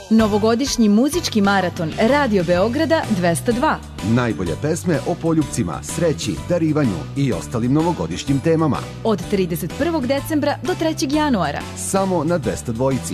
Novogodišnji muzički maraton Radio Beograda 202. Najbolje pesme o poljupcima, sreći, darivanju i ostalim novogodišnjim temama. Od 31. decembra do 3. januara. Samo na 202.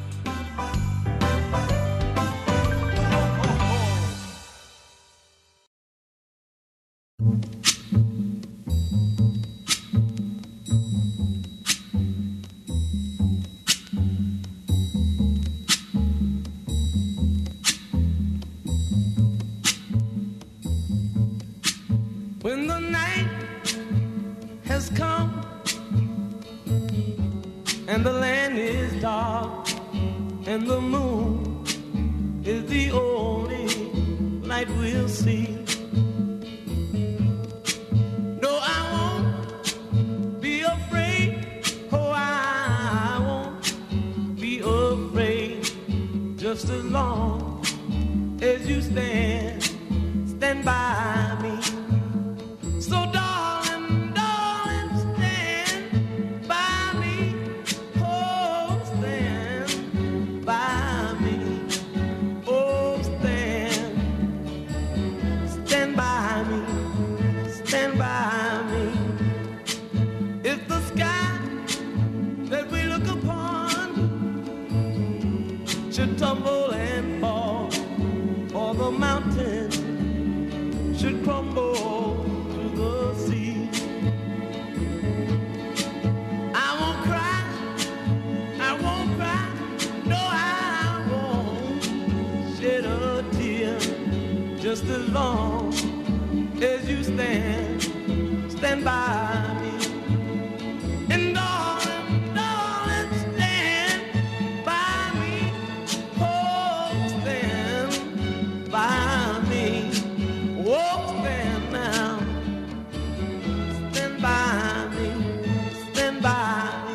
And the land is dark, and the moon is the only light we'll see. No, I won't be afraid. Oh, I won't be afraid. Just as long as you stand by me. So darling, darling, stand by me. Oh, stand by me. Oh, stand by me. Stand by me. If the sky that we look upon should tumble and fall, or the mountain should crumble to the sea, I won't cry, I won't cry, no, I won't shed a tear, just as long as you stand by me. And darling, darling, stand by me. Oh, stand by me. Oh, stand now. Stand by me. Stand by me.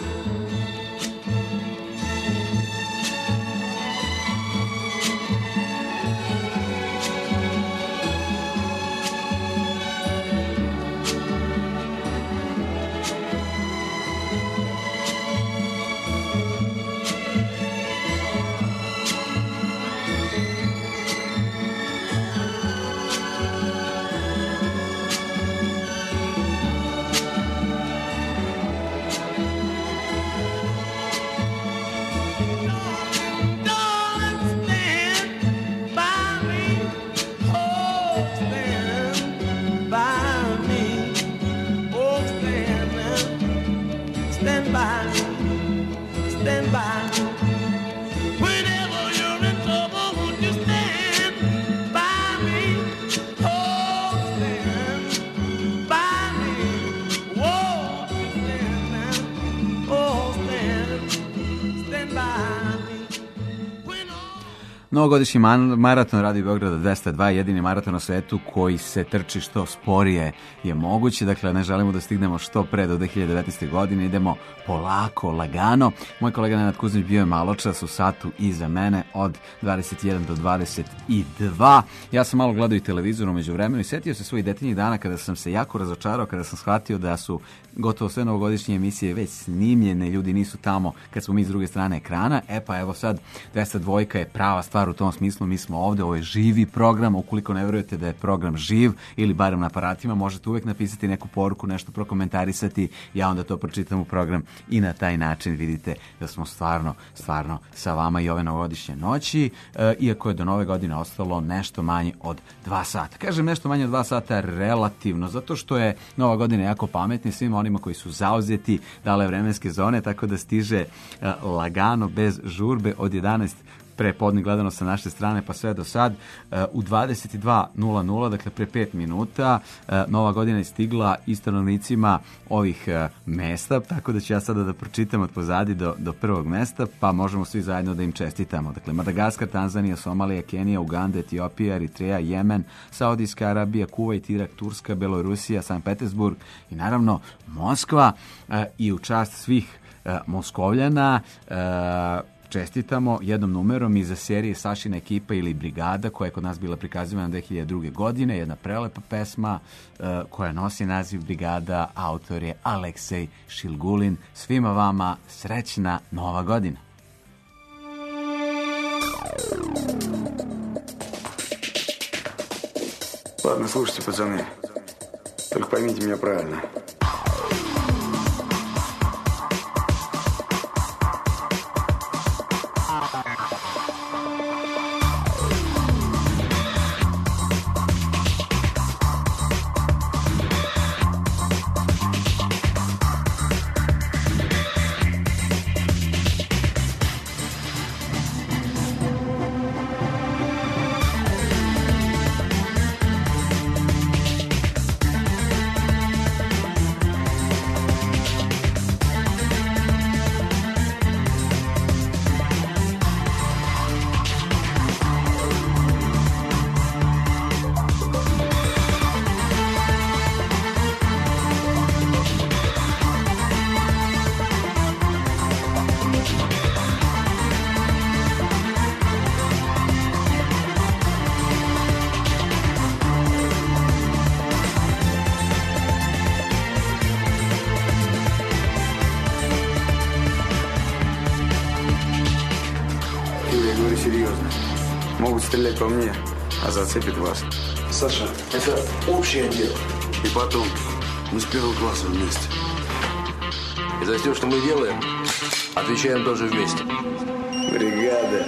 Novogodišnji maraton Radio Beograda 202, jedini maraton na svetu koji se trči što sporije je moguće. Dakle, ne želimo da stignemo što pre do 2019. godine. Idemo polako, lagano. Moj kolega Nenad Kuzmić bio je maločas u satu iza mene od 21 do 22. Ja sam malo gledao i televizor umeđu vremenu i setio se svojih detaljnih dana kada sam se jako razočarao, kada sam shvatio da su gotovo sve novogodišnje emisije već snimljene, ljudi nisu tamo kad smo mi s druge strane ekrana. E pa evo sad, 202 je prava stvar u tom smislu, mi smo ovde, ovo je živi program, ukoliko ne verujete da je program živ ili barem na aparatima, možete uvek napisati neku poruku, nešto prokomentarisati, ja onda to pročitam u program i na taj način vidite da smo stvarno sa vama i ove novogodišnje noći, iako je do nove godine ostalo nešto manje od 2 sata. Kažem nešto manje od 2 sata relativno, zato što je nova godina jako pametna svima onima koji su zauzeti, dale vremenske zone, tako da stiže lagano, bez žurbe od 11 prepodne gledano sa naše strane pa sve do sad u 22:00, dakle pre 5 minuta nova godina je stigla i stanovnicima ovih mesta, tako da ću ja sada da pročitam od pozadi do prvog mesta, pa možemo svi zajedno da im čestitamo. Dakle, Madagaskar, Tanzanija, Somalija, Kenija, Uganda, Etiopija, Eritreja, Jemen, Saudijska Arabija, Kuvajt, Irak, Turska, Belorusija, Sankt Petersburg i naravno Moskva. I u čast svih Moskovljana čestitamo jednom numerom iza serije Sašina ekipa ili Brigada, koja je kod nas bila prikazivana 2002. godine, jedna prelepa pesma koja nosi naziv Brigada, autor je Aleksej Šilgulin. Svima vama srećna nova godina. Ладно, слушайте, пацаны. Только поймите меня правильно. Серьезно. Могут стрелять по мне, а зацепит вас. Саша, это общее дело. И потом, мы с первого класса вместе. И за все, что мы делаем, отвечаем тоже вместе. Бригада.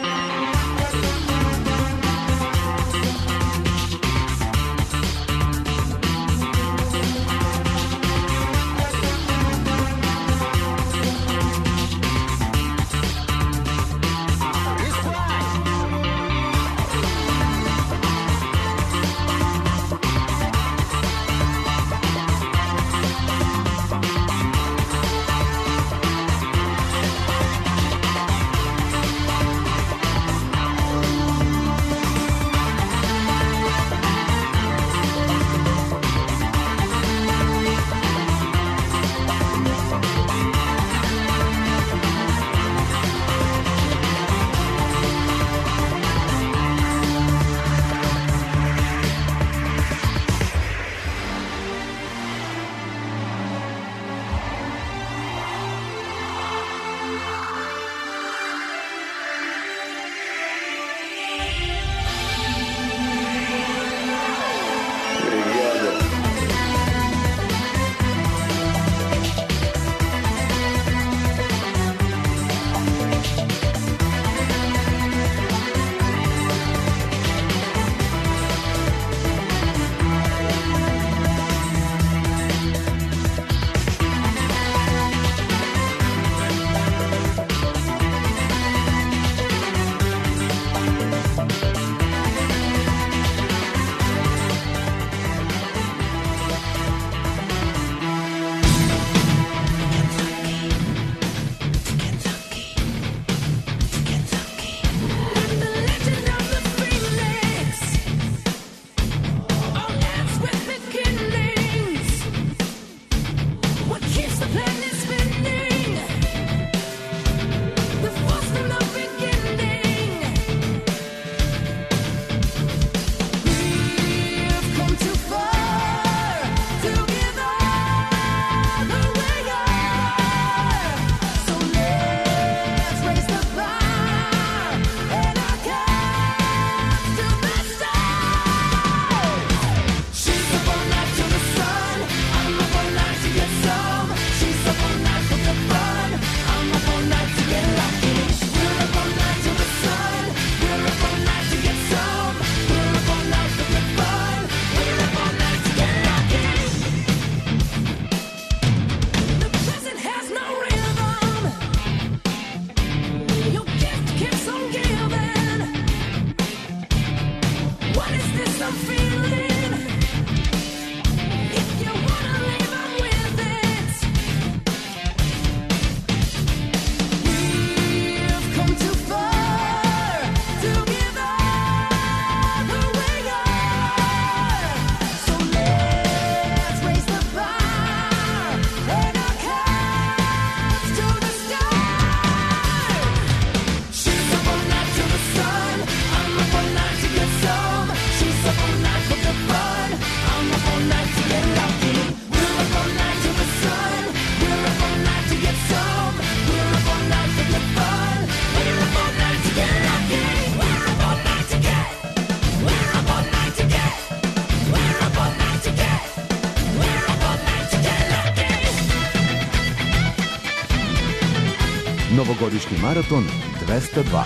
Novogodišnji maraton 202.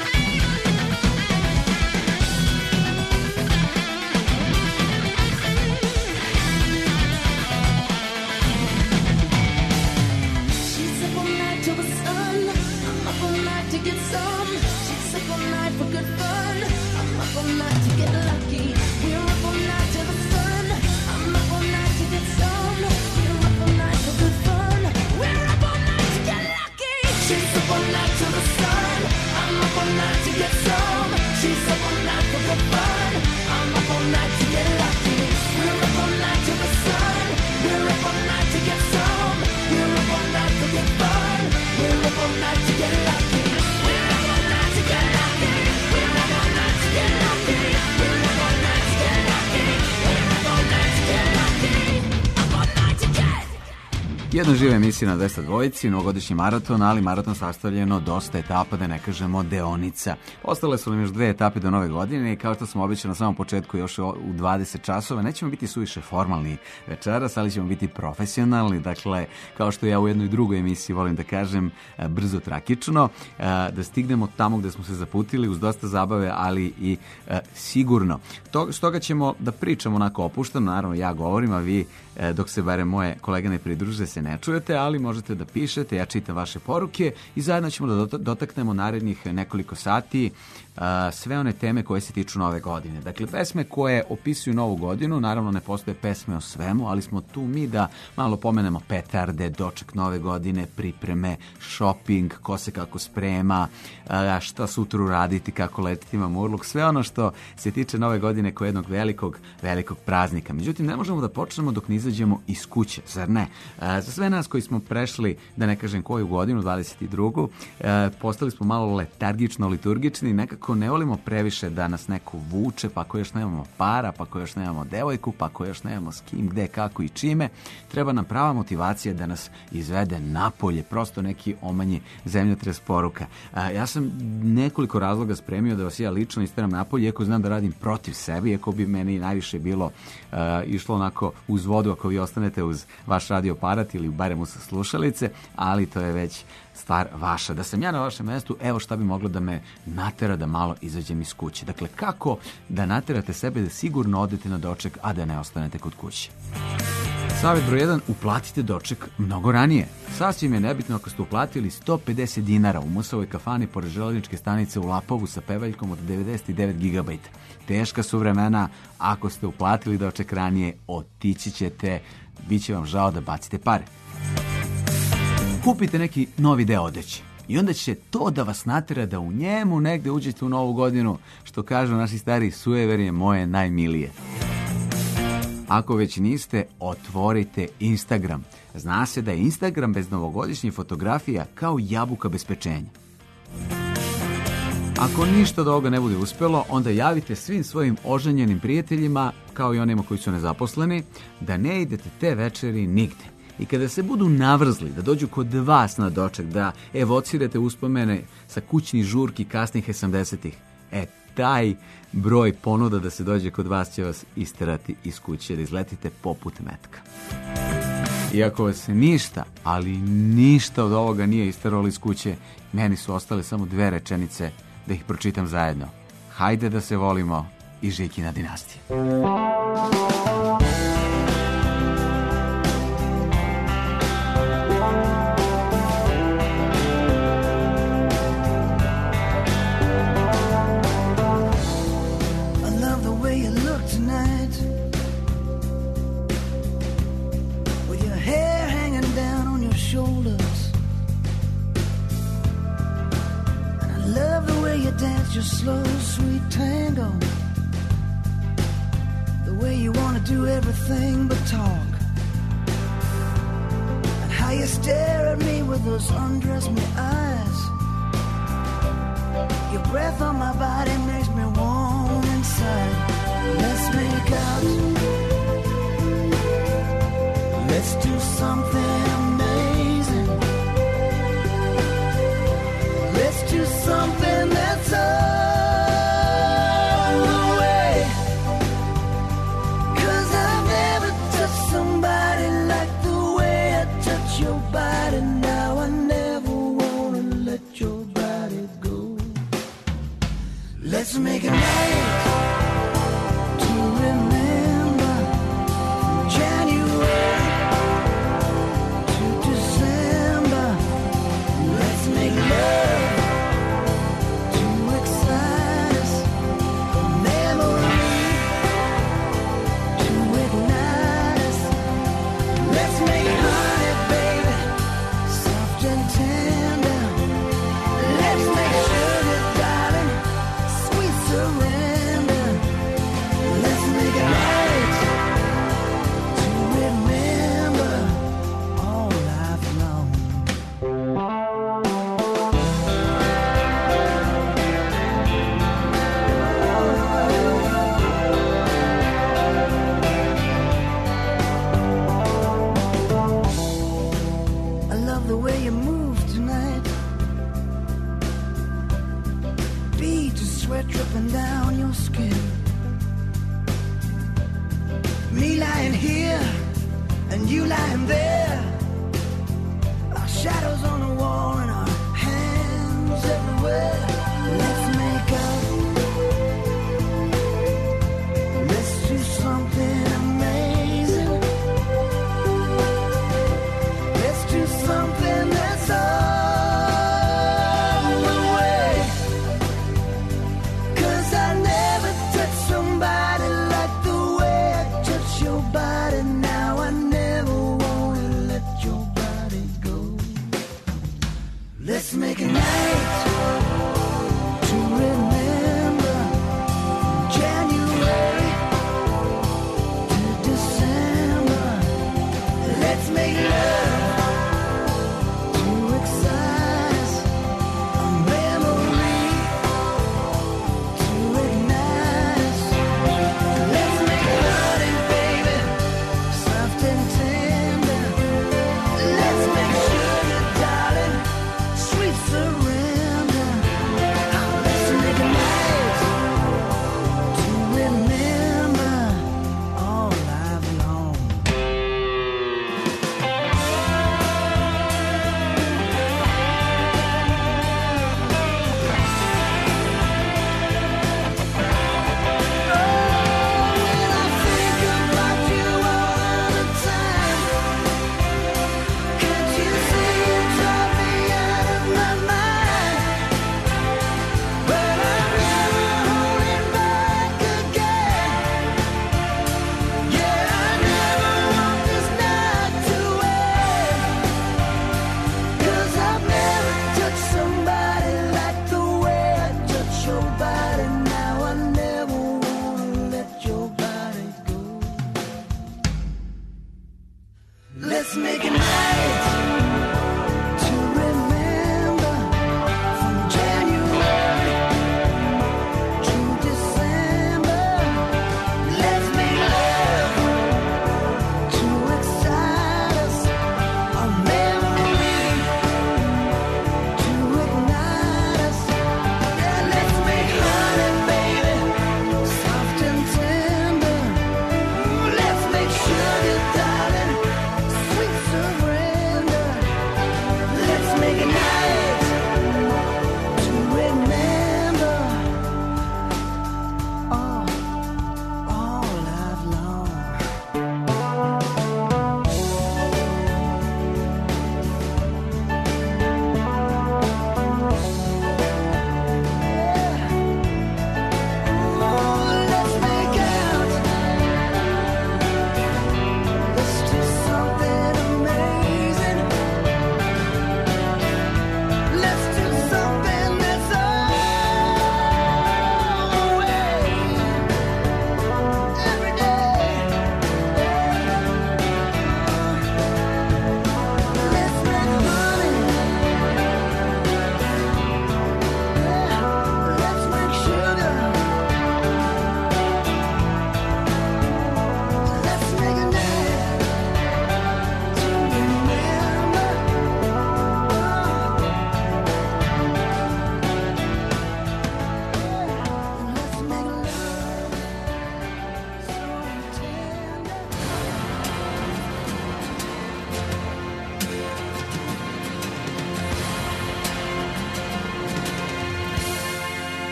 Jedna živa emisija na 202, novogodišnji maraton, ali maraton sastavljeno dosta etapa, da ne kažemo deonica. Ostale su nam još 2 etape do nove godine i kao što smo običali na samom početku još u 20 časova, nećemo biti suviše formalni večeras, ali ćemo biti profesionalni, dakle, kao što ja u jednoj drugoj emisiji volim da kažem, brzo trakično, da stignemo tamo gde smo se zaputili uz dosta zabave, ali i sigurno. Stoga ćemo da pričamo onako opušteno, naravno ja govorim, a vi dok se barem moje kolege ne pridruže se ne čujete, ali možete da pišete, ja čitam vaše poruke i zajedno ćemo da dotaknemo narednih nekoliko sati sve one teme koje se tiču nove godine. Dakle, pesme koje opisuju novu godinu, naravno ne postoje pesme o svemu, ali smo tu mi da malo pomenemo petarde, doček nove godine, pripreme, shopping, ko se kako sprema, šta sutra uraditi, kako letiti mamurluk, sve ono što se tiče nove godine kao jednog velikog praznika. Međutim, ne možemo da počnemo dok ne izađemo iz kuće, zar ne? Za sve nas koji smo prešli, da ne kažem koju godinu, 22. Postali smo malo letargično liturgični, nekako ne volimo previše da nas neko vuče, pa ako još nemamo para, pa ako još nemamo devojku, pa ako još nemamo s kim, gde, kako i čime, treba nam prava motivacija da nas izvede napolje, prosto neki omanji zemljotres poruka. Ja sam nekoliko razloga spremio da vas ja lično isteram napolje, iako znam da radim protiv sebe, iako bi meni najviše bilo išlo onako uz vodu ako vi ostanete uz vaš radio aparat ili barem uz slušalice, ali to je već stvar vaša. Da sam ja na vašem mestu, evo šta bi moglo da me natera da malo izađem iz kuće. Dakle, kako da naterate sebe da sigurno odete na doček, a da ne ostanete kod kuće? Savjet broj 1, uplatite doček mnogo ranije. Sasvim je nebitno ako ste uplatili 150 dinara u Musovoj kafani pored železničke stanice u Lapovu sa pevaljkom od 99 GB. Teška su vremena, ako ste uplatili doček ranije, otići ćete, bit će vam žao da bacite pare. Kupite neki novi deo odeće i onda će to da vas natera da u njemu negde uđete u novu godinu, što kažu naši stari, sujever je moje najmilije. Ako već niste, otvorite Instagram. Zna se da je Instagram bez novogodišnjih fotografija kao jabuka bez pečenja. Ako ništa od ovoga ne bude uspelo, onda javite svim svojim oženjenim prijateljima, kao i onima koji su nezaposleni, da ne idete te večeri nigde. I kada se budu navrzli da dođu kod vas na doček, da evocirate uspomene sa kućnih žurki kasnih 80-ih, taj broj ponuda da se dođe kod vas će vas isterati iz kuće, da izletite poput metka. Iako vas ništa, ali ništa od ovoga nije isteralo iz kuće, meni su ostale samo 2 rečenice da ih pročitam zajedno. Hajde da se volimo i Žikina dinastija. Your slow, sweet tango. The way you want to do everything but talk. And how you stare at me with those undress me eyes. Your breath on my body makes me warm inside. Let's make out. Let's do something amazing. Let's do something that's all the way. 'Cause I've never touched somebody like the way I touch your body now. I never wanna let Let's make a night to remember, from January to December. Let's make love to excite us, a memory to ignite us. Let's make honey, baby, soft and tender. Let's make sugar, darling, sweet surrender. Let's make a night to remember all life long. I love the way you move tonight. Beads of sweat dripping down your skin. Me lying here and you lying there. Our shadows on the wall and our hands everywhere. Let's make up. Let's do something amazing. Let's do something that's all the way. 'Cause I never touched somebody like the way I touch your body now. I never wanna let your body go.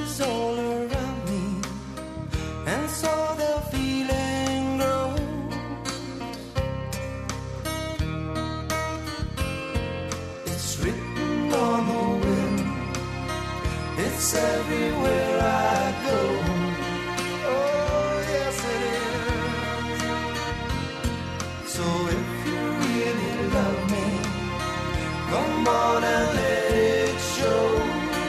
is all around me, and so the feeling grows. It's written on the wind, it's everywhere I go. Oh, yes it is. So if you really love me, come on and let it show.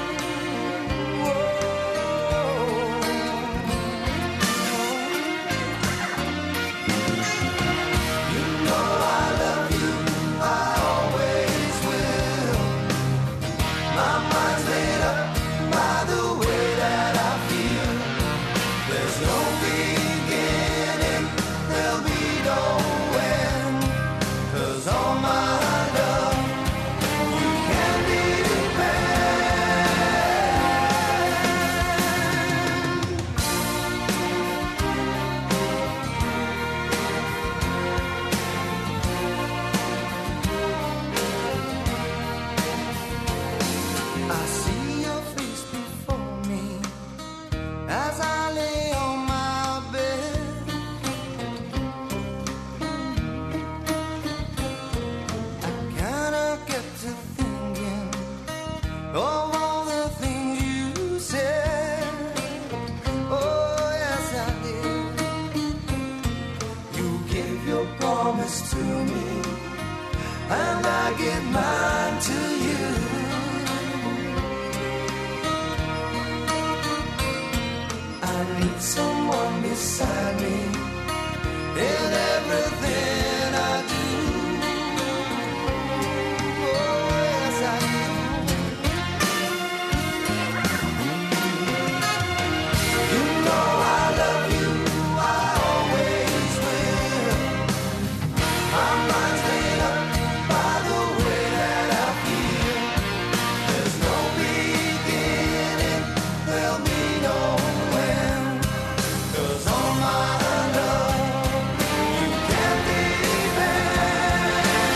Someone beside me in everything I do. Oh, yes, I do. You know I love you, I always will. My mind's made up by the way that I feel. There's no beginning, there'll be no end. All my love, you can't believe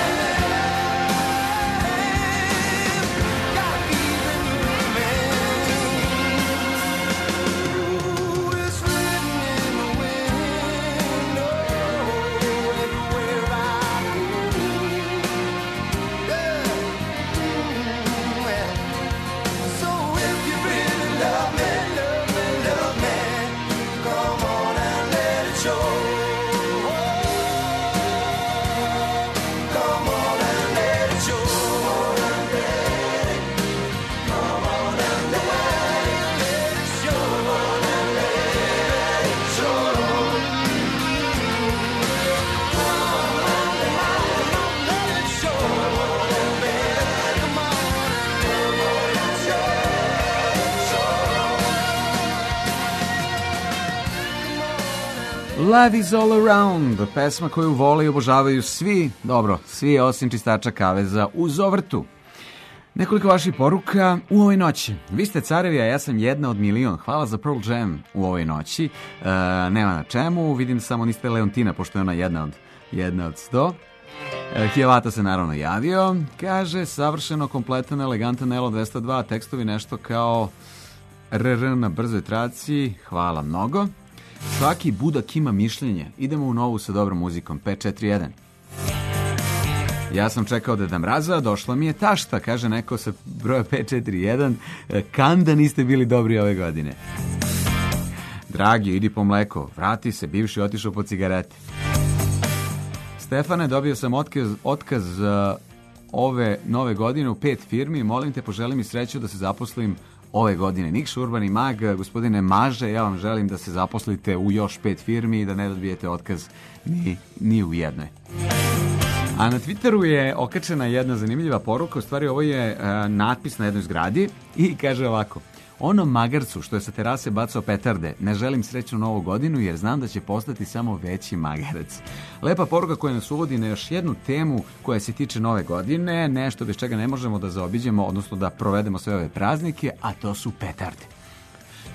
Love is all around, pesma koju vole i obožavaju svi, dobro, svi osim čistača kaveza u Zovrtu. Nekoliko vaših poruka u ovoj noći. Vi ste carevi, a ja sam jedna od milion. Hvala za Pearl Jam u ovoj noći. Nema na čemu, vidim samo niste Leontina, pošto je ona jedna od 100. Hijevata se naravno javio. Kaže, savršeno, kompletan, elegantan Elo 202, tekstovi nešto kao RR na brzoj traci. Hvala mnogo. Svaki budak ima mišljenje. Idemo u novu sa dobrom muzikom. 541. Ja sam čekao Deda Mraza, došla mi je tašta, kaže neko sa broja 541. Kanda niste bili dobri ove godine. Dragi, idi po mleko. Vrati se, bivši otišao po cigarete. Stefane, dobio sam otkaz ove nove godine u 5 firmi. Molim te, poželi mi sreću da se zaposlim ove godine. Nikša Urbani Mag, gospodine Maže, ja vam želim da se zaposlite u još 5 firmi i da ne dobijete otkaz ni u jednoj. A na Twitteru je okačena jedna zanimljiva poruka, u stvari ovo je natpis na jednoj zgradi i kaže ovako: onom magarcu što je sa terase bacao petarde, ne želim srećnu novu godinu jer znam da će postati samo veći magarac. Lepa poruka koja nas uvodi na još jednu temu koja se tiče nove godine, nešto bez čega ne možemo da zaobiđemo, odnosno da provedemo sve ove praznike, a to su petarde.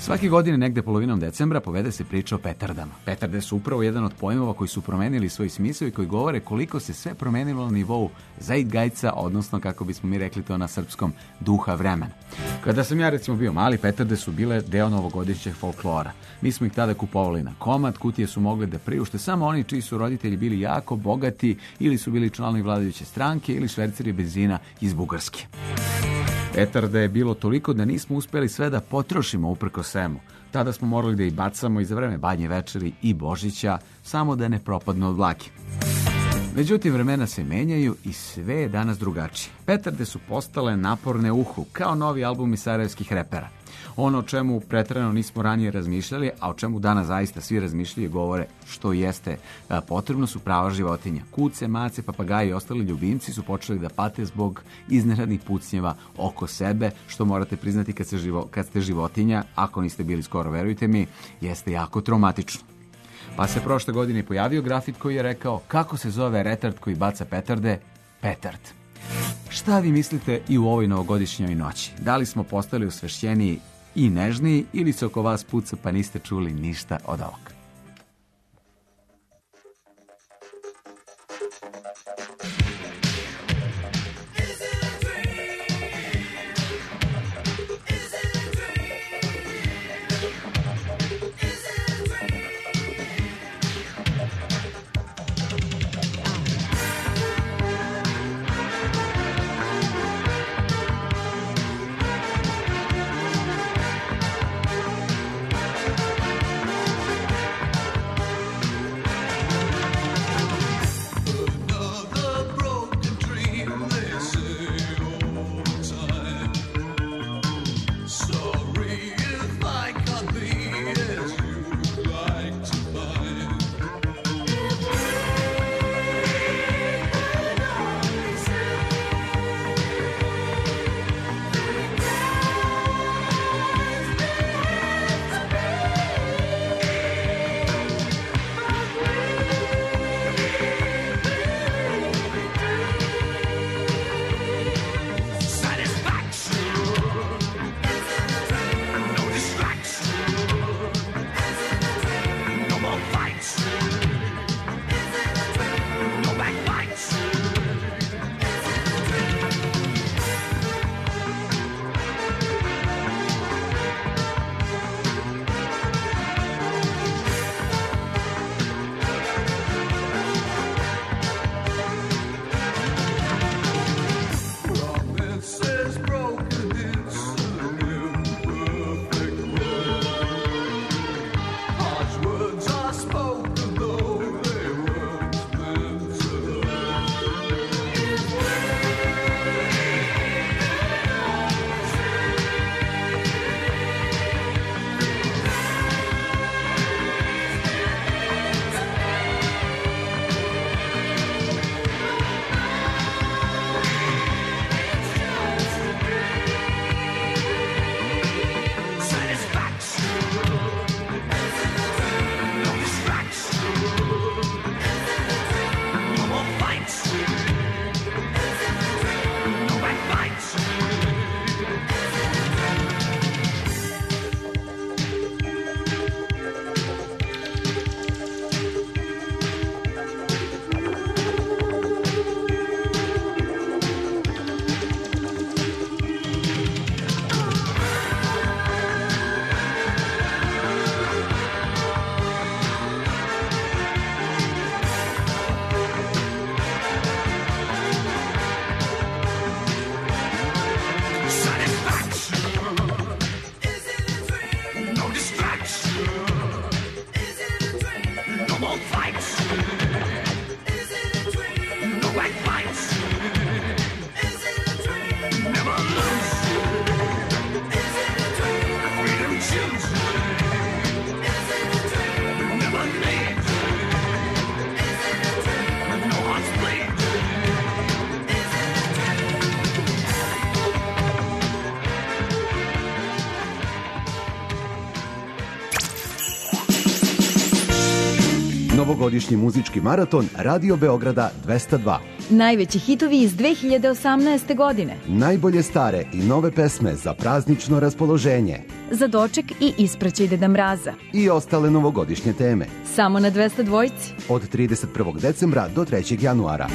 Svake godine, negde polovinom decembra, povede se priča o petardama. Petarde su upravo jedan od pojmova koji su promenili svoj smisao i koji govore koliko se sve promenilo na nivou zeitgeista, odnosno, kako bismo mi rekli to na srpskom, duha vremena. Kada sam ja recimo bio mali, petarde su bile deo novogodišnjeg folklora. Mi smo ih tada kupovali na komad, kutije su mogli da priušte samo oni čiji su roditelji bili jako bogati ili su bili članovi vladajuće stranke ili šverceri benzina iz Bugarske. Petarda je bilo toliko da nismo uspeli sve da potrošimo uprko svemu. Tada smo morali da ih bacamo i za vreme Badnje večeri i Božića, samo da ne propadnu od vlake. Međutim, vremena se menjaju i sve je danas drugačije. Petarde su postale naporne uhu, kao novi albumi sarajevskih repera. Ono o čemu preterano nismo ranije razmišljali, a o čemu danas zaista svi razmišljaju i govore što jeste potrebno, su prava životinja. Kuce, mace, papagaji i ostali ljubimci su počeli da pate zbog iznenadnih pucnjeva oko sebe, što morate priznati kad ste životinja, ako niste bili skoro, verujte mi, jeste jako traumatično. Pa se prošle godine pojavio grafit koji je rekao kako se zove retard koji baca petarde? Petard. Šta vi mislite i u ovoj novogodišnjoj noći? Da li smo postali osvešćeniji i nežniji ili se oko vas puca pa niste čuli ništa od ovoga? novogodišnji muzički maraton Radio Beograda 202. Najveći hitovi iz 2018. godine. Najbolje stare i nove pesme za praznično raspoloženje. Za doček i ispraćaj Deda Mraza. I ostale novogodišnje teme. Samo na 202. Od 31. decembra do 3. januara.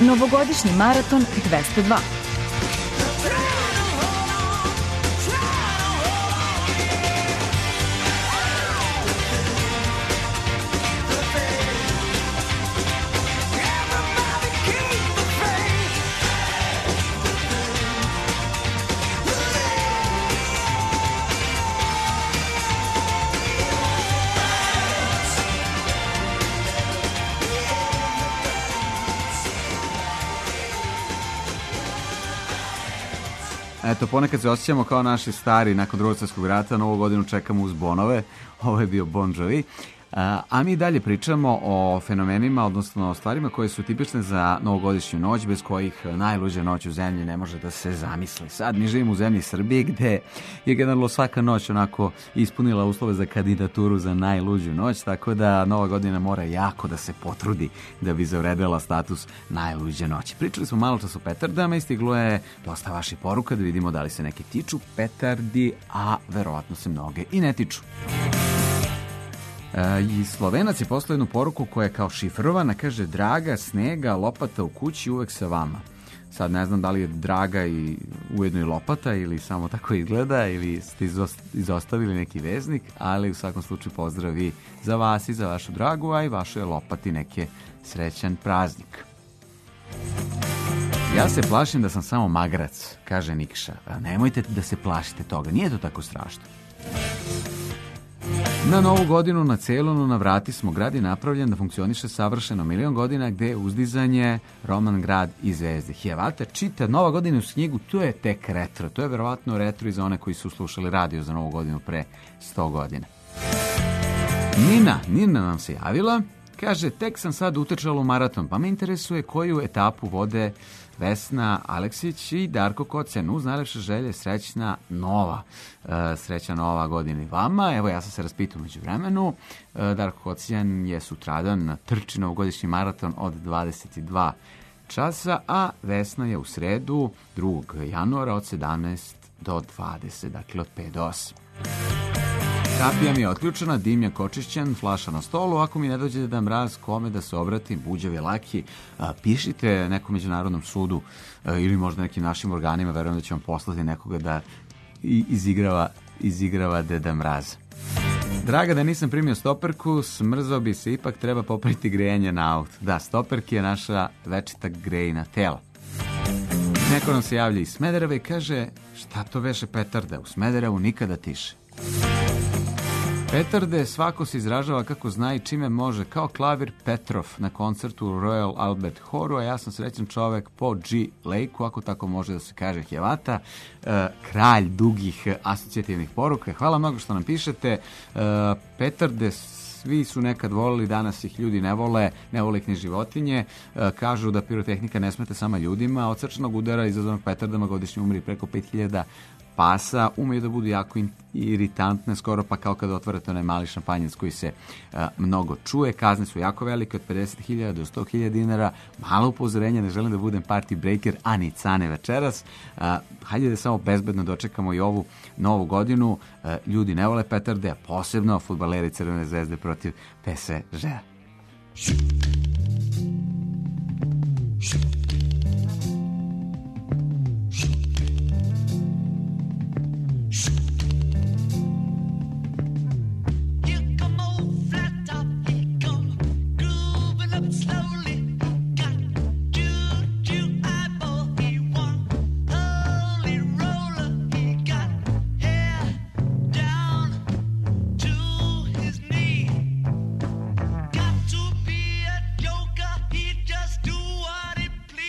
Novogodišnji maraton 202. Eto, ponekad se osjećamo kao naši stari nakon Drugog svjetskog rata, Novu godinu čekamo uz bonove, ovo je bio Bon Jovi. A mi dalje pričamo o fenomenima, odnosno o stvarima koje su tipične za novogodišnju noć, bez kojih najluđa noć u zemlji ne može da se zamisli. Sad mi živimo u zemlji Srbije gde je generalno svaka noć onako ispunila uslove za kandidaturu za najluđu noć, tako da Nova godina mora jako da se potrudi da bi zavredela status najluđe noći. Pričali smo malo čas o petardama i stiglo je dosta vaših poruka da vidimo da li se neki tiču petardi, a verovatno se mnoge i ne tiču. I Slovenac je poslao jednu poruku koja je kao šifrovana, kaže: Draga, snega, lopata u kući, uvek sa vama. Sad ne znam da li je Draga i ujedno i lopata ili samo tako izgleda ili ste izostavili neki veznik, ali u svakom slučaju pozdravi za vas i za vašu Dragu, a i vašoj lopati neke srećan praznik. Ja se plašim da sam samo magrac, kaže Nikša. Nemojte da se plašite toga, nije to tako strašno. Na Novu godinu na Celunu na vrati smo. Grad je napravljen da funkcioniše savršeno 1.000.000 godina, gde je uzdizanje Roman grad i zvezde. Hjevata čita Nova godina u snijegu, to je tek retro. To je verovatno retro i za one koji su slušali radio za Novu godinu pre 100 godina. Nina nam se javila. Kaže, tek sam sad utrčala u maraton, pa me interesuje koju etapu vode Vesna Aleksić i Darko Kocijan. Uz najlepše želje, srećna nova godina i vama. Evo, ja sam se raspitao među vremenu. Darko Kocijan je sutradan trči novogodišnji maraton od 22 časa, a Vesna je u sredu 2. januara od 17 do 20, dakle od 5 do 8. Kapija mi je otključena, dim je kočišćen, flaša na stolu. Ako mi ne dođe da mraz, kome da se obratim, buđav je laki. Pišite nekom međunarodnom sudu ili možda nekim našim organima, verujem da će vam poslati nekoga da izigrava Deda Mraz. Draga, da nisam primio stoperku, smrzao bi se, ipak treba popraviti grejanje na auto. Da, stoperki je naša večita grejna tela. Neko nam se javlja iz Smedereva i kaže, šta to veše petarda, u Smederevu nikada tiše. Petarde svako se izražava kako zna i čime može, kao klavir Petrov na koncertu u Royal Albert Hallu, a ja sam srećan čovek po G. Lake-u, ako tako može da se kaže Hjevata, kralj dugih asocijativnih poruka. Hvala mnogo što nam pišete. Petarde svi su nekad volili, danas ih ljudi ne vole ih ni životinje. Kažu da pirotehnika ne smete samo ljudima. Od srčanog udara izazvanog petardama godišnje umri preko 5000 pasa, umeju da budu jako iritantne, skoro pa kao kada otvarate onaj mali šampanjac koji se mnogo čuje. Kazne su jako velike, od 50.000 do 100.000 dinara. Malo upozorenje, ne želim da budem party breaker, a ni cane večeras. Hajde da samo bezbedno dočekamo i ovu novu godinu. Ljudi ne vole petarde, a posebno fudbaleri Crvene zvezde protiv PSG-a. Just do what it please.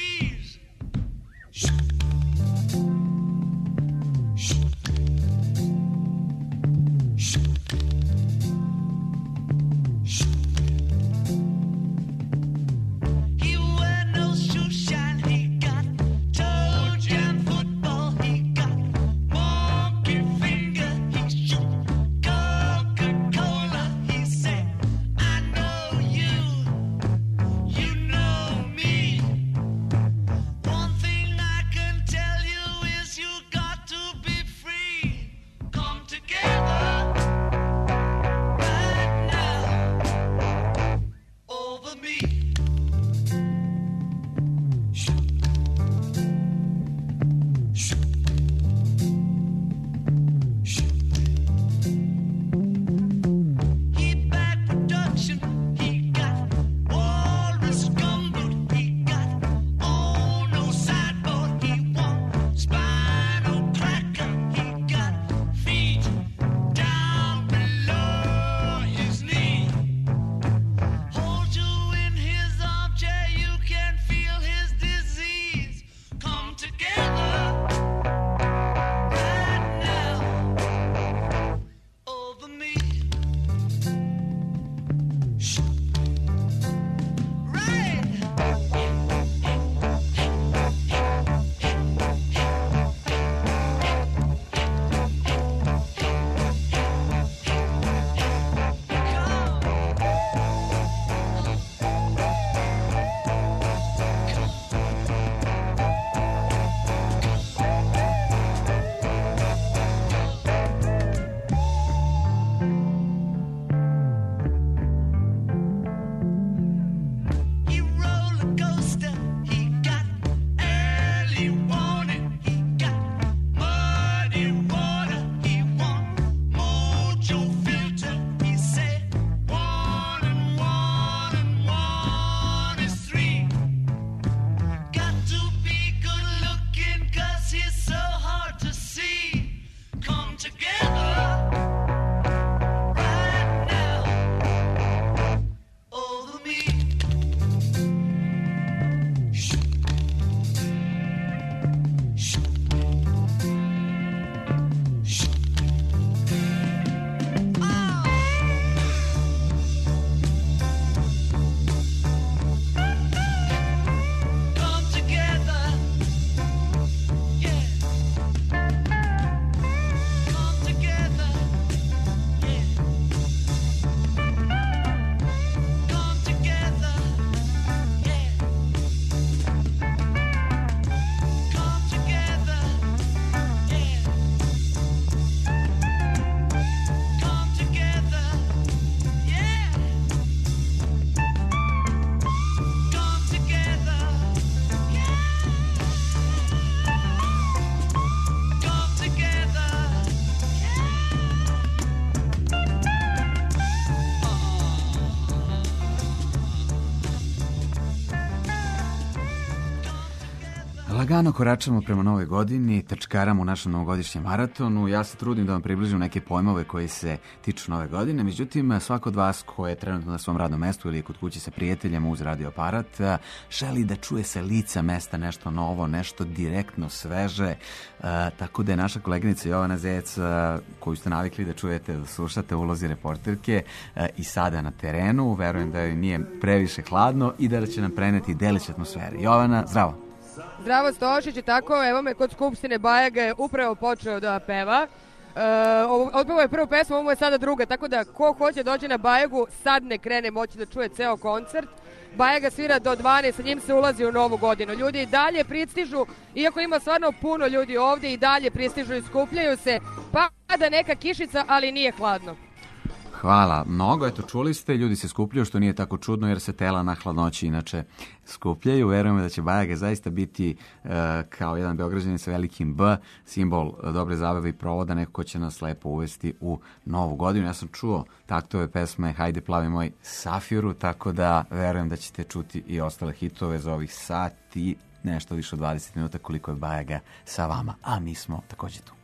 Polagano koračamo prema novoj godini, trčkaramo u našem novogodišnjem maratonu. Ja se trudim da vam približim neke pojmove koji se tiču nove godine, međutim svako od vas ko je trenutno na svom radnom mestu ili kod kuće sa prijateljima uz radio aparat želi da čuje sa lica mesta nešto novo, nešto direktno sveže, tako da je naša koleginica Jovana Zec, koju ste navikli da čujete, da slušate u ulozi reporterke, i sada na terenu. Verujem da joj nije previše hladno i da će nam preneti delić atmosfere. Jovana, zdravo! Zdravo Stošić, i tako, evo me kod Skupštine, Bajaga je upravo počeo da peva. Otpevao je prvu pesmu, ovo je sada druga, tako da ko hoće dođe na Bajagu, sad ne krene moći da čuje ceo koncert. Bajaga svira do 12, sa njim se ulazi u novu godinu. Ljudi i dalje pristižu, iako ima stvarno puno ljudi ovdje, i dalje pristižu i skupljaju se. Pada neka kišica, ali nije hladno. Hvala mnogo, eto čuli ste, ljudi se skupljaju, što nije tako čudno jer se tela na hladnoći inače skupljaju. Verujemo da će Bajaga zaista biti kao jedan Beograđanin sa velikim B, simbol dobre zabave i provoda, neko ko će nas lepo uvesti u novu godinu. Ja sam čuo taktove pesme Hajde plavi moj Safiru, tako da verujem da ćete čuti i ostale hitove za ovih sati, nešto više od 20 minuta koliko je Bajaga sa vama, a mi smo također tu.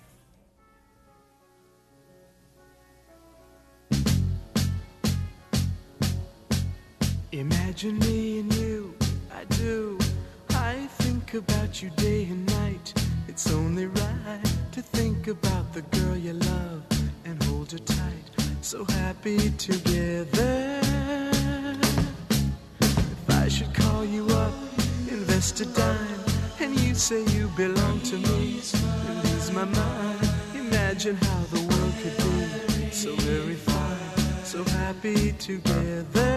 Imagine me and you, I do. I think about you day and night. It's only right to think about the girl you love and hold her tight. So happy together. If I should call you up, invest a dime, and you say you belong to me, it leaves my mind. Imagine how the world could be so very fine, so happy together.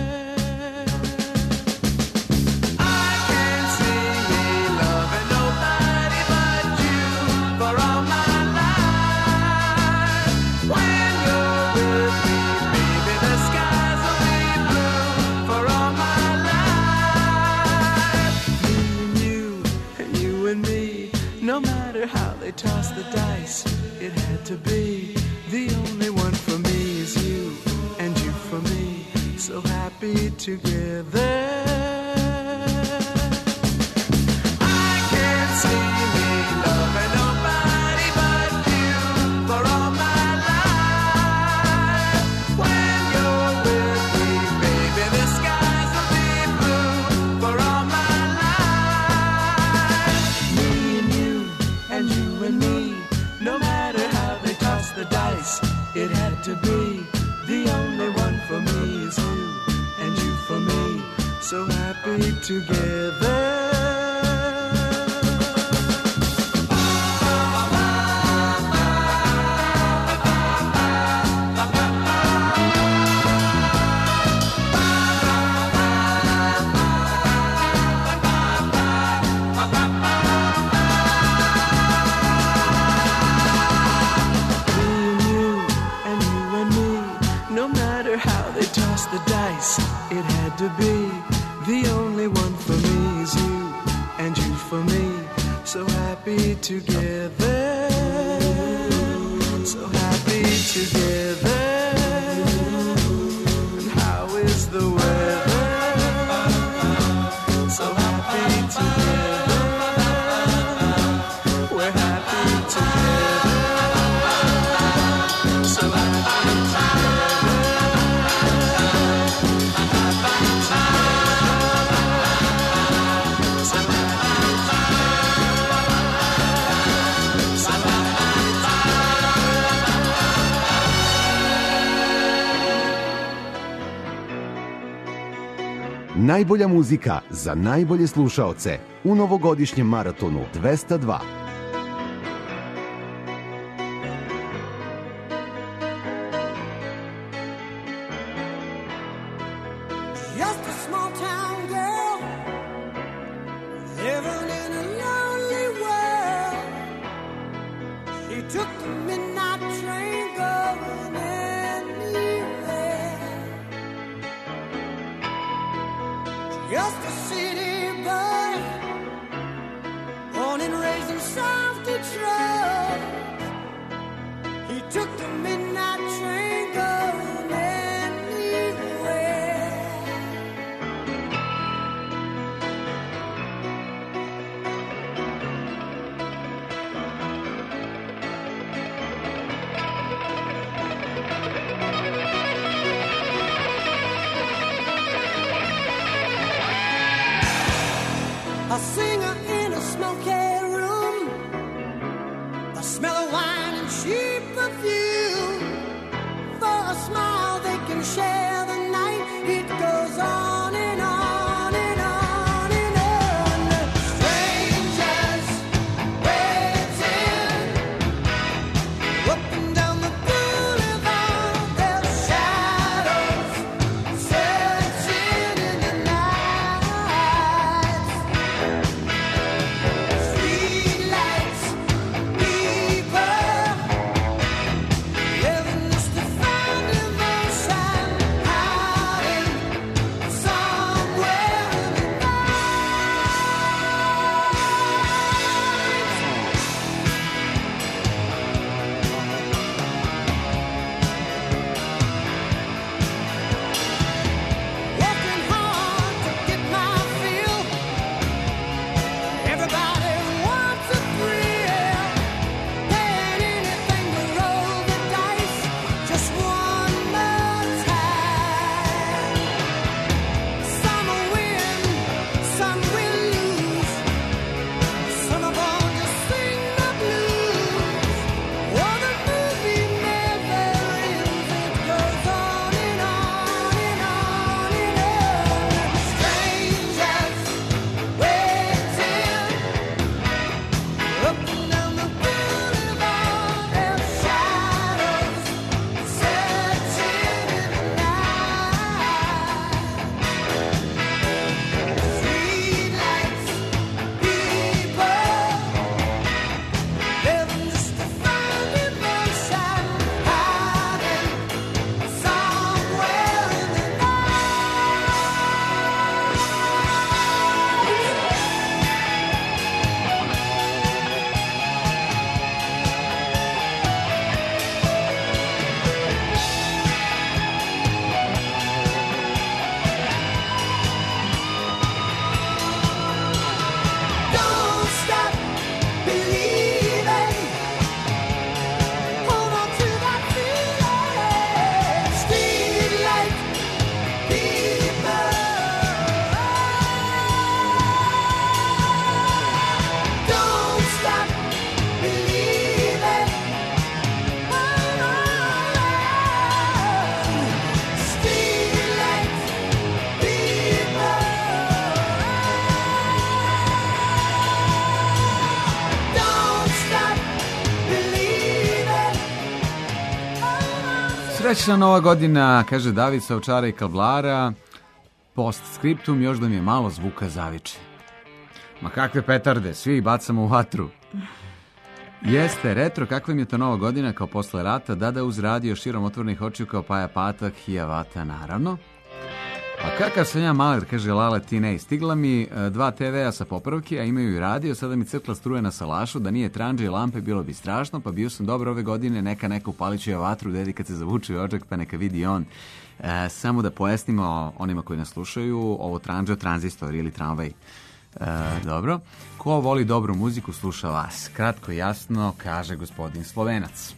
Toss the dice, it had to be. The only one for me is you, and you for me, so happy together. I can't see me loving nobody but you for all my life. When you're with me, baby, the skies will be blue for all my life. Me and you, and you and me, no matter how they toss the dice, it had to be. The only one for me is you, and you for me, so happy together. The dice, it had to be. The only one for me is you, and you for me, so happy together, so happy together. And how is the weather? So happy together, we're happy together, so happy together. Najbolja muzika za najbolje slušaoce u novogodišnjem maratonu 202. Just a city boy, born and raised in South Detroit. He took the midnight train going anywhere. smell of wine and cheap perfume. For a smile they can share the night. It goes on and on and on and on. Strangers waiting up and down the boulevard. Their shadows searching in the night. Streetlights, people living just to find emotion, hiding somewhere in the working hard to get my fill. Everybody wants a thrill. Paying anything to roll the dice just one more time. Some will win, some will lose. Some of them just sing the blues. Oh, the movie never ends. It goes on and on and on and on. Strangers waiting up and down the boulevard. Their shadows searching in the night. Streetlights, people living just to find emotion, hiding somewhere in the Don't stop believing. Hold on to that feeling. Streetlight people. Don't stop believing. Hold on. Streetlight people. Don't stop believing. Srećna nova godina, kaže David sa Ovčara i Kablara. Post skriptum, još da mi je malo zvuka zaviče. Ma kakve petarde, svi bacamo u vatru. Jeste, retro, kakva mi je to nova godina kao posle rata, da uz radio širom otvornih očiju kao Paja Patak, Hijavata, naravno. Pa kakav sam ja maler, kaže Lale Tinej, stigla mi 2 TV-a sa popravke, a imaju i radio, sada mi crkla struje na salašu, da nije tranđe i lampe bilo bi strašno, pa bio sam dobro ove godine, neka upalit ću ja vatru, dedi kad se zavuče ođak, pa neka vidi on. Samo da pojasnimo onima koji nas slušaju, ovo tranđe, tranzistor ili tramvaj. Dobro. Ko voli dobru muziku, sluša vas. Kratko i jasno, kaže gospodin Slovenac.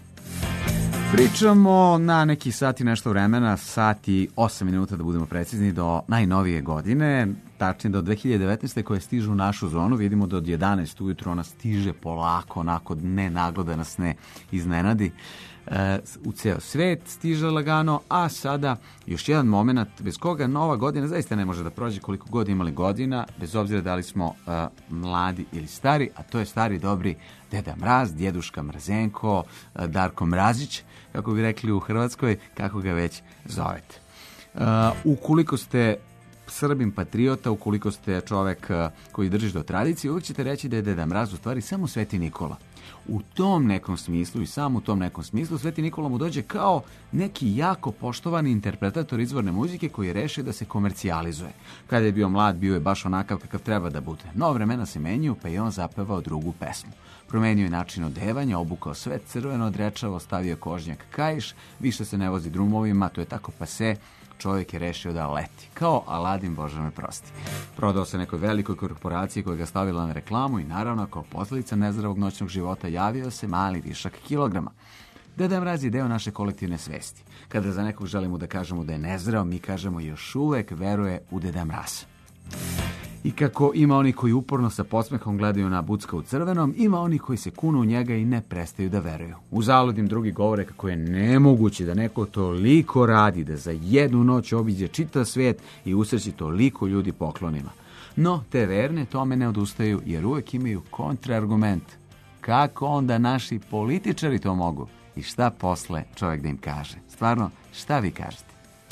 Pričamo na neki sat i nešto vremena, sat i 8 minuta da budemo precizni, do najnovije godine, tačnije do 2019. koje stižu u našu zonu. Vidimo da od 11 ujutro ona stiže polako, onako ne naglo da nas ne iznenadi. U ceo svet stiže lagano, a sada još jedan moment bez koga nova godina zaista ne može da prođe koliko god imali godina, bez obzira da li smo mladi ili stari, a to je stari dobri Deda Mraz, Djeduška Mrazenko, Darko Mrazić, kako bi rekli u Hrvatskoj, kako ga već zovete. Ukoliko ste Srbin patriota, ukoliko ste čovek koji držiš do tradicije, uvijek ćete reći da je Deda Mraz u stvari samo Sveti Nikola. U tom nekom smislu i samo u tom nekom smislu Sveti Nikola mu dođe kao neki jako poštovani interpretator izvorne muzike koji je rešio da se komercijalizuje. Kada je bio mlad, bio je baš onakav kakav treba da bude. No vremena se menjaju, pa i on zapevao drugu pesmu. Promenio je način odevanja, obukao sve crveno odrečavo, stavio kožnjak kaiš, više se ne vozi drumovima, to je tako pase. Čovjek je rešio da leti. Kao Aladin, Bože me prosti. Prodao se nekoj velikoj korporaciji koja ga stavila na reklamu i naravno kao posljedica nezdravog noćnog života javio se mali višak kilograma. Deda Mraz je deo naše kolektivne svesti. Kada za nekog želimo da kažemo da je nezdrav, mi kažemo još uvek veruje u Deda Mraz. I kako ima oni koji uporno sa podsmehom gledaju na Bucka u crvenom, ima oni koji se kunu u njega i ne prestaju da veruju. Uzalud im drugi govore kako je nemoguće da neko toliko radi, da za jednu noć obiđe čitav svijet i usreći toliko ljudi poklonima. No, te verne tome ne odustaju, jer uvek imaju kontraargument. Kako onda naši političari to mogu? I šta posle čovjek da im kaže? Stvarno, šta vi kažete?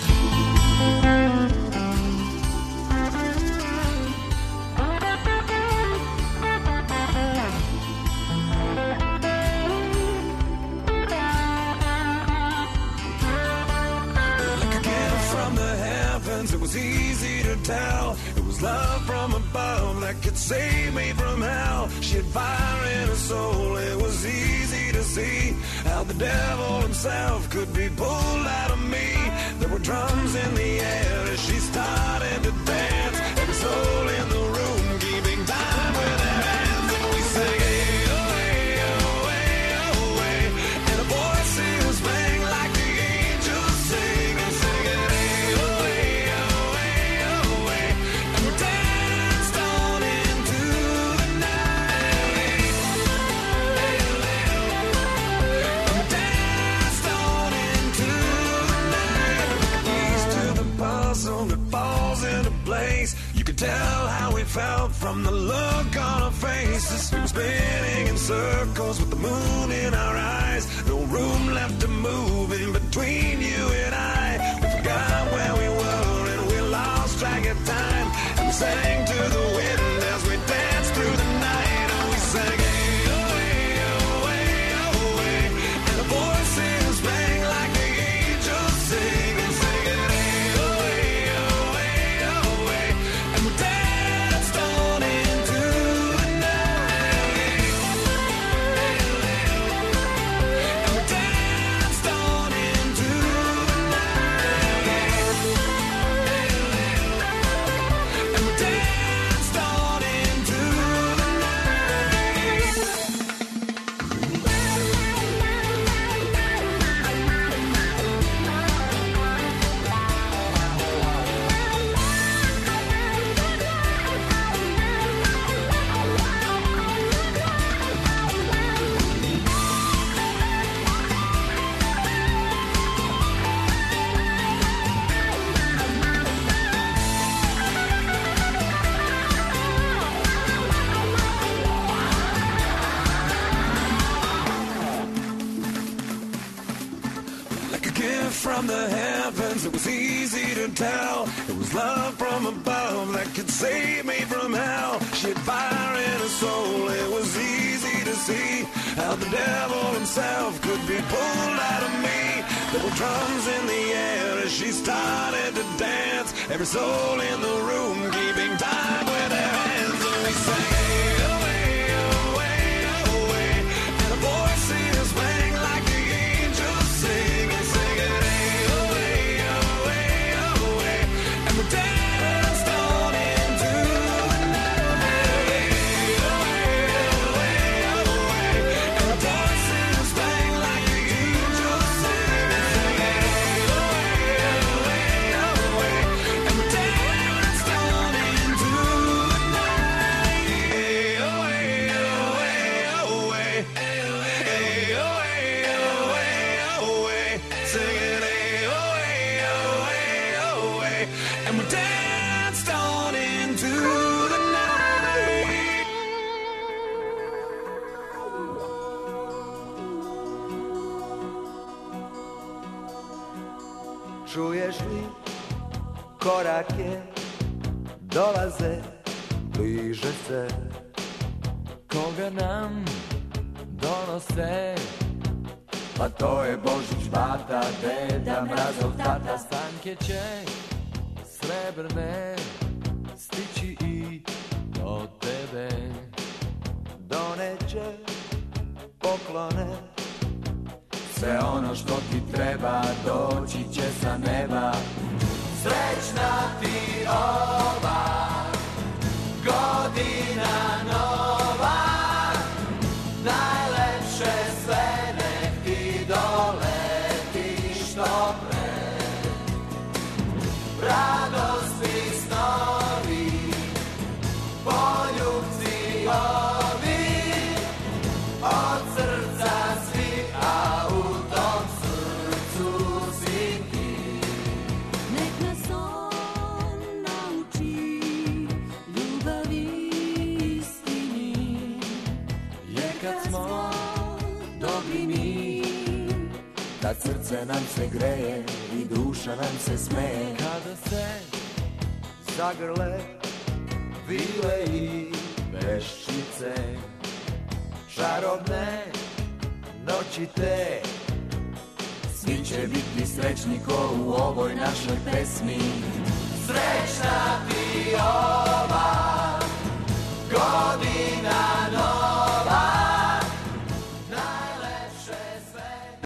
It was easy to tell. It was love from above that could save me from hell. She had fire in her soul. It was easy to see how the devil himself could be pulled out of me. There were drums in the air as she started to dance. Every soul in the room keeping time with their hands. And we sang, hey, oh, hey, oh, hey, oh, hey. And her voices rang like the angels sing. And singing, hey, oh, hey, oh, hey, oh, hey. And we danced on into the night. And we danced on into the night. Keys to the puzzle that falls into place. You could tell how we felt from the look on our faces. We were spinning in circles with the moon in our eyes. No room left to move in between you and I. We forgot where we were and we lost track of time. And we sang to the wind as we danced through the night. And we sang, hey, oh, hey, oh, hey, oh, hey. And the voices rang like the angels sing. And singing, hey, oh, hey, oh, hey, oh, hey. And we danced on into the night. And we danced on into the night. And we danced on into the night. Like a gift from the heavens, it was easy to tell. It was love from above that could save me from hell. She had fire in her soul. It was easy to see how the devil himself could be pulled out of me. There were drums in the air as she started to dance. Every soul in the room keeping time with their hands. And we sang, hey, oh, hey, oh, hey, oh, hey. And the voices rang like the angels sing. And singing, hey, oh, hey, oh, hey, oh, hey. And we danced on into the night. Hey, oh, hey, oh, hey, oh, hey. And the voices rang like the angels sing. And singing, hey, oh, hey, oh, hey, oh, hey. And we danced on into the night. Hey, oh, hey, oh, hey, oh, hey. Hey, oh, hey, oh, hey, oh, hey. Singing, hey, oh, hey, oh, hey, oh, hey. And we danced on into the night. Čuješ li korake dolaze, bliže se. Koga nam donose? Pa to je Božić, bata, deda, mrazov tata. Stanke će srebrne stići i do tebe. Doneće poklone, Sve ono što ti treba doći će sa neba. Srećna ti ova godina nova, najlepše sve nek ti doleti što pre. Radosti snovi i mi, kad srce nam se greje i duša nam se smeje. Kada se zagrle vile i veščice, čarobne noći te, Svi će biti srećni ko u ovoj našoj pesmi. Srećna ti ova godina